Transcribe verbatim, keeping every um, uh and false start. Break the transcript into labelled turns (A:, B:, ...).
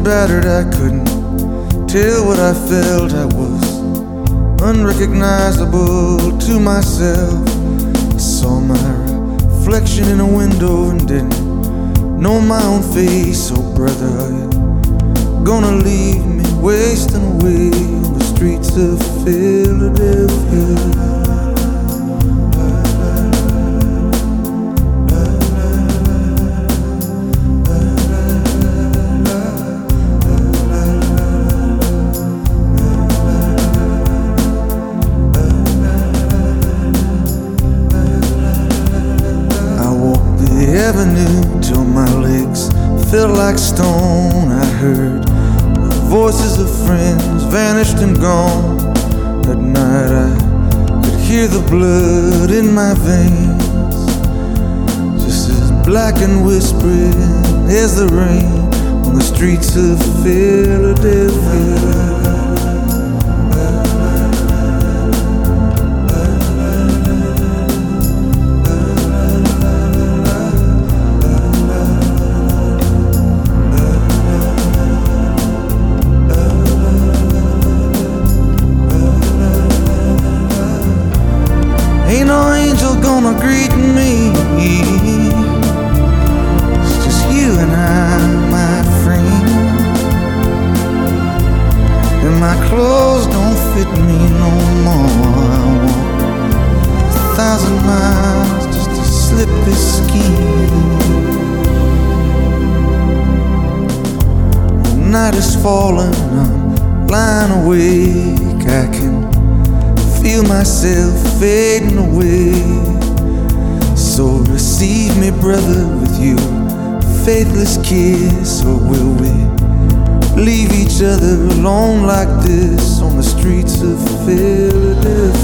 A: battered, I couldn't tell what I felt. I was unrecognizable to myself. I saw my reflection in a window and didn't know my own face. Oh brother, are you gonna leave me wasting away on the streets of Philadelphia? Avenue till my legs felt like stone. I heard the voices of friends vanished and gone. That night I could hear the blood in my veins, just as black and whispering as the rain on the streets of Philadelphia. Ain't no angel gonna greet me. It's just you and I, my friend. And my clothes don't fit me no more. I walk a thousand miles just to slip this skin. The night is falling, I'm lying awake. I can feel myself fading away. So receive me, brother, with your faithless kiss. Or will we leave each other alone like this on the streets of Philadelphia?